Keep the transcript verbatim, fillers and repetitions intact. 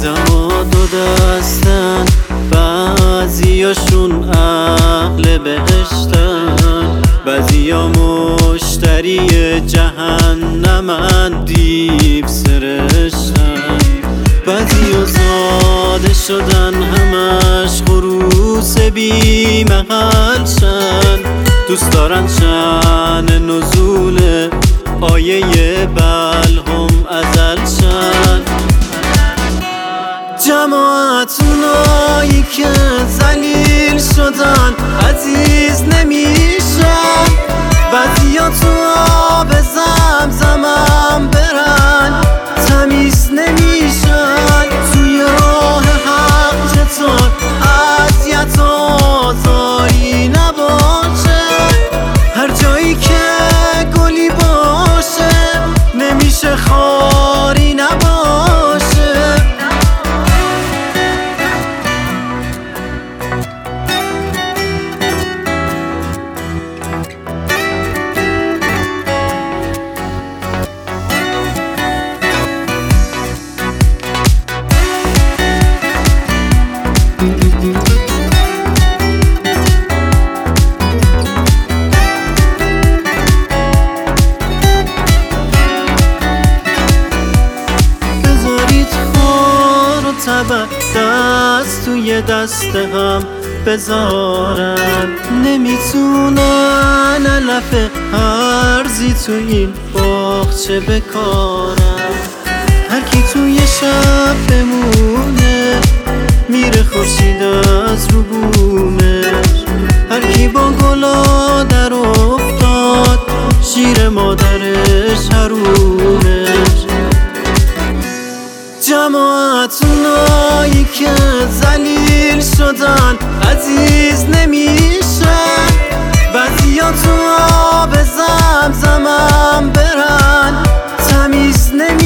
دما دو دستن، بعضیاشون اهل بهشتن، بعضیا مشتری جهنمن، دیو سرشتن. بعضیا زاده شدن همش خروس بی محل شن، دوست دارن شن نزول آیه بلهم ازل شن. جماعتونایی که ذلیل شدن عزیز نمیشن، بعضیا تو آب زمزمم برن تمیز نمیشن. توی راه حق چطور اذیت و آزاری نباشه، هر جایی که گلی باشه نمیشه خاری نباشه. دست توی دست هم بذارن، نمیتونن علف هرزی تو این باغچه بکارن. هر کی توی شب بمونه میره خورشید از رو بومش، هر کی با گلا در افتاد شیر مادرش حرومش. جماعتونایی که ذلیل شدن عزیز نمیشن، بعضیا تو آب زمزمم برن تمیز نمیشن.